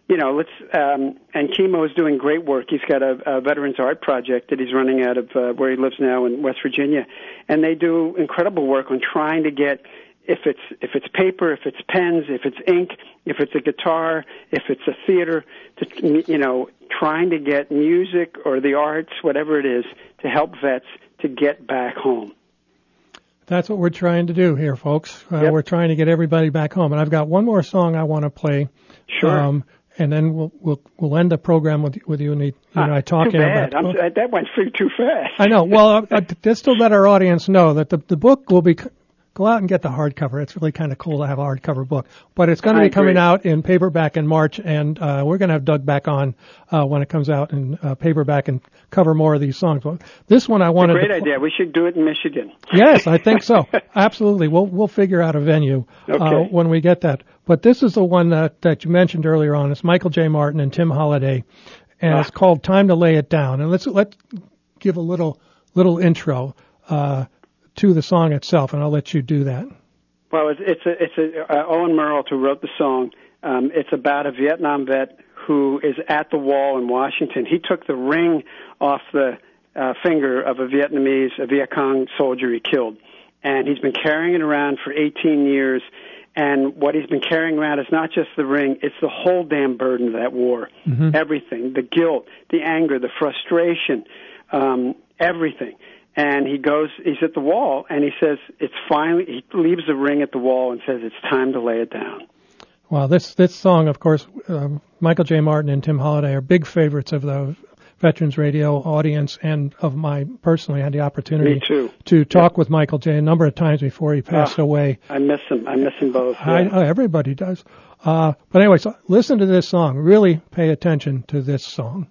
you know, let's, um, and Chemo is doing great work. He's got a, a Veterans Art Project that he's running out of uh, where he lives now in West Virginia. And they do incredible work on trying to get, if it's, if it's paper, if it's pens, if it's ink, if it's a guitar, if it's a theater, to, you know, trying to get music or the arts, whatever it is, to help vets to get back home. That's what we're trying to do here, folks. Uh, Yep. We're trying to get everybody back home. And I've got one more song I want to play. Sure. Um, and then we'll we'll we'll end the program with with you and, you and I talking Too bad. about. I'm, uh, that went through too fast. I know. Well, uh, just to let our audience know that the the book will be. Go out and get the hardcover. It's really kind of cool to have a hardcover book. But it's going to I be coming agree. out in paperback in March, and uh, we're going to have Doug back on uh, when it comes out in uh, paperback and cover more of these songs. Well, this one I wanted Great to. idea. We should do it in Michigan. Yes, I think so. Absolutely. We'll we'll figure out a venue uh, Okay. when we get that. But this is the one that, that you mentioned earlier on. It's Michael J. Martin and Tim Holiday, and Ah. it's called "Time to Lay It Down." And let's let's give a little little intro uh, to the song itself, and I'll let you do that. Well, it's it's a, it's a, uh, Owen Merle who wrote the song. Um, it's about a Vietnam vet who is at the wall in Washington. He took the ring off the uh, finger of a Vietnamese, a Viet Cong soldier he killed, and he's been carrying it around for eighteen years. And what he's been carrying around is not just the ring; it's the whole damn burden of that war. Mm-hmm. Everything, the guilt, the anger, the frustration, um, everything. And he goes, he's at the wall, and he says, it's finally, he leaves the ring at the wall and says, it's time to lay it down. Well, this this song, of course, um, Michael J. Martin and Tim Holiday are big favorites of the Veterans Radio audience and of my personally. I had the opportunity Me too. to talk with Michael J. a number of times before he passed Ah, away. I miss him. I miss them both. I, yeah. uh, everybody does. Uh, but anyway, so listen to this song. Really pay attention to this song.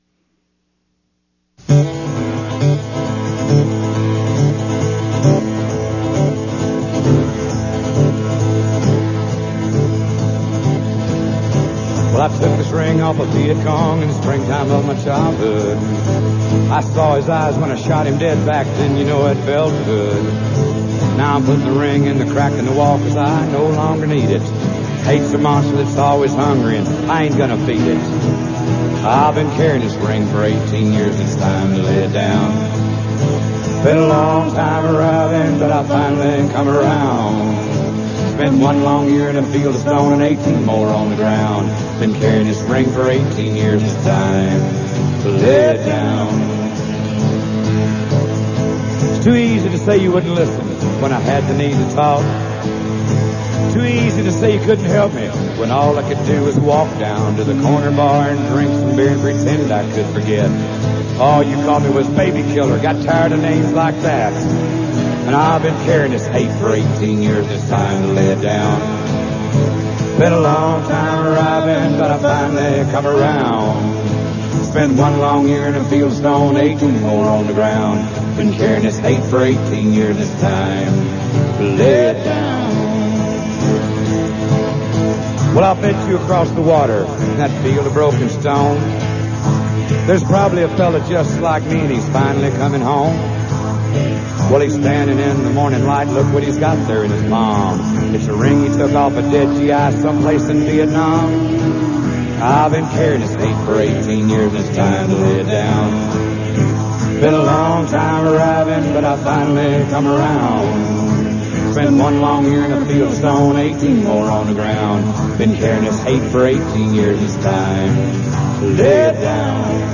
Well, I took this ring off of Viet Cong in the springtime of my childhood. I saw his eyes when I shot him dead back then, you know it felt good. Now I'm putting the ring in the crack in the wall 'cause I no longer need it. Hate's a monster that's always hungry and I ain't gonna feed it. I've been carrying this ring for eighteen years, it's time to lay it down. Been a long time arriving, but I finally come around. Spent one long year in a field of stone and eighteen more on the ground. Been carrying this ring for eighteen years, it's time to lay it down. It's too easy to say you wouldn't listen when I had the need to talk. Too easy to say you couldn't help me when all I could do was walk down to the corner bar and drink some beer and pretend I could forget. All you called me was baby killer, got tired of names like that. And I've been carrying this hate for eighteen years, it's time to lay it down. Been a long time arriving, but I finally come around. Spent one long year in a field of stone, eighteen more on the ground. Been carrying this hate for eighteen years, it's time to lay it down. Well, I'll bet you across the water in that field of broken stone, there's probably a fella just like me and he's finally coming home. Well, he's standing in the morning light. Look what he's got there in his palm. It's a ring he took off a dead G I someplace in Vietnam. I've been carrying this hate for eighteen years, it's time to lay it down. Been a long time arriving, but I finally come around. Spent one long year in a field of stone, eighteen more on the ground. Been carrying this hate for eighteen years, it's time to lay it down.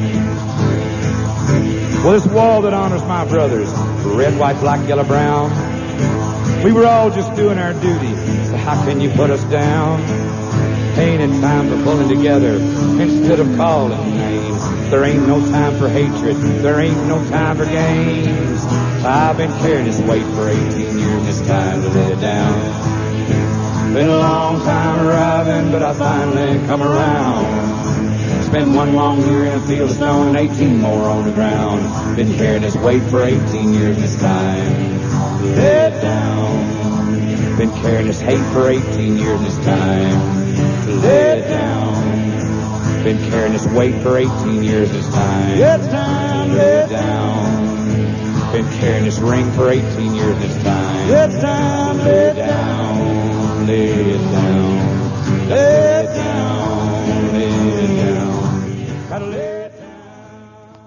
Well, this wall that honors my brothers, red, white, black, yellow, brown, we were all just doing our duty, so how can you put us down? Ain't it time for pulling together instead of calling names? There ain't no time for hatred, there ain't no time for games. I've been carrying this weight for eighteen years, it's time to lay it down. Been a long time arriving, but I finally come around. Spent one long year in a field of stone and eighteen more on the ground. Been carrying this weight for eighteen years, it's time to lay it down. Been carrying this hate for eighteen years, it's time to lay it down. Been carrying this weight for eighteen years, it's time, it's time to lay it down. Been carrying this ring for eighteen years, it's time, it's time to lay it down. Lay it down, lay it down.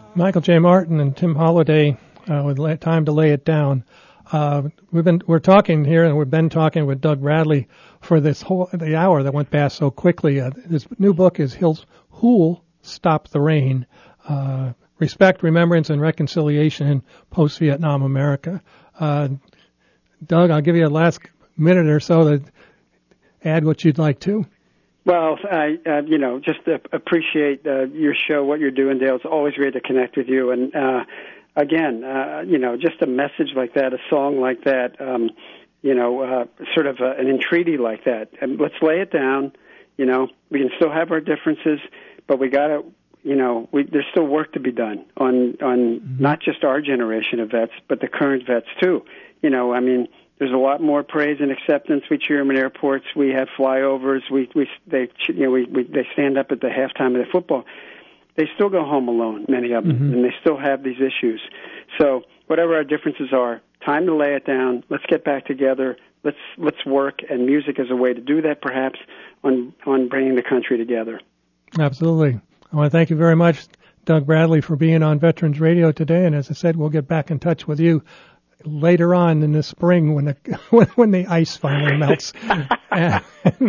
Michael J. Martin and Tim Holliday uh, with la- Time to Lay It Down. Uh, we've been we're talking here, and we've been talking with Doug Bradley for this whole the hour that went past so quickly. Uh, his new book is Hill's, Who'll Stop the Rain? Uh, Respect, Remembrance, and Reconciliation in Post-Vietnam America. Uh, Doug, I'll give you a last minute or so to add what you'd like to. Well, I, uh, you know, just uh, appreciate uh, your show, what you're doing, Dale. It's always great to connect with you. And, uh, again, uh, you know, just a message like that, a song like that, um, you know, uh, sort of a, an entreaty like that. And let's lay it down. You know, we can still have our differences, but we got to, you know, we, there's still work to be done on, on mm-hmm. not just our generation of vets, but the current vets, too. You know, I mean, there's a lot more praise and acceptance. We cheer them in airports. We have flyovers. We, we, they, you know, we, we, they stand up at the halftime of the football. They still go home alone, many of them, mm-hmm. and they still have these issues. So whatever our differences are, time to lay it down. Let's get back together. Let's let's work, and music is a way to do that, perhaps, on on bringing the country together. Absolutely. I want to thank you very much, Doug Bradley, for being on Veterans Radio today. And as I said, we'll get back in touch with you later on in the spring when the when, when the ice finally melts, and,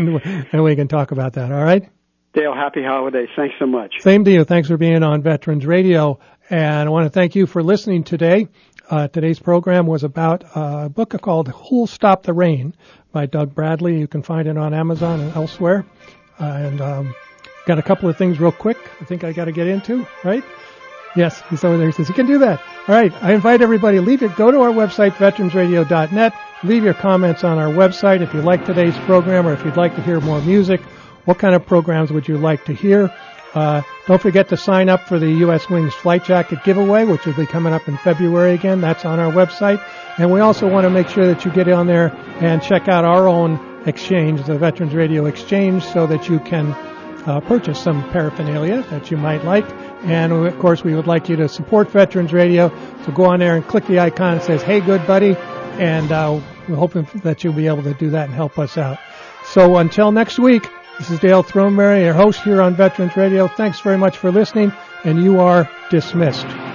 and we can talk about that. All right, Dale. Happy holidays. Thanks so much. Same to you. Thanks for being on Veterans Radio, and I want to thank you for listening today. Uh, today's program was about a book called "Who'll Stop the Rain" by Doug Bradley. You can find it on Amazon and elsewhere. Uh, and um, got a couple of things real quick. I think I got to get into right. Yes, he's over there. He says you can do that. All right, I invite everybody to leave it. Go to our website, veterans radio dot net. Leave your comments on our website if you like today's program or if you'd like to hear more music. What kind of programs would you like to hear? Uh, don't forget to sign up for the U S Wings Flight Jacket giveaway, which will be coming up in February again. That's on our website. And we also want to make sure that you get on there and check out our own exchange, the Veterans Radio Exchange, so that you can Uh, purchase some paraphernalia that you might like. And, of course, we would like you to support Veterans Radio. So go on there and click the icon that says, hey, good buddy. And uh, we're hoping that you'll be able to do that and help us out. So until next week, this is Dale Throneberry, your host here on Veterans Radio. Thanks very much for listening, and you are dismissed.